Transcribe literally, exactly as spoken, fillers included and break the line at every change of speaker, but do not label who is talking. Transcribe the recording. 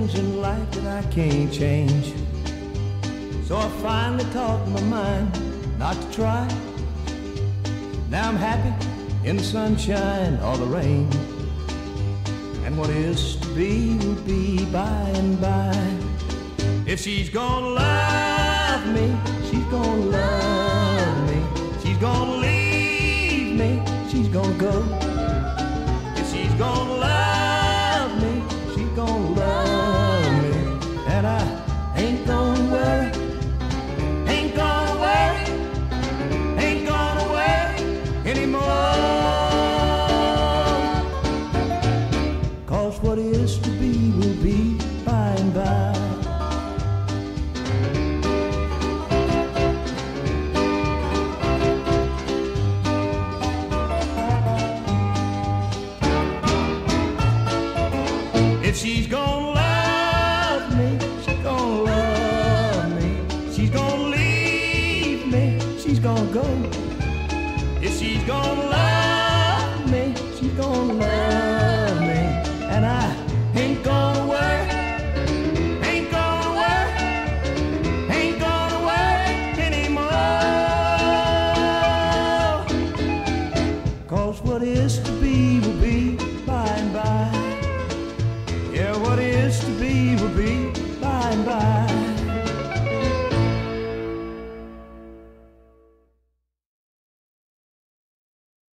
things in life that I can't change. So I finally talked my mind not to try. Now I'm happy in the sunshine or the rain. And what is to be will be by and by. If she's gonna love me, she's gonna love me. She's gonna leave me, she's gonna go. If she's gonna love me, she's gonna love me. And I ain't gonna worry, ain't gonna worry, ain't gonna worry anymore. Cause what is to be will be by and by. If she's gonna love me, she's gonna love me. She's gonna leave me, she's gonna go. If she's gonna love me, she's gonna love me. And I ain't gonna worry, ain't gonna worry, ain't gonna worry anymore. Cause what is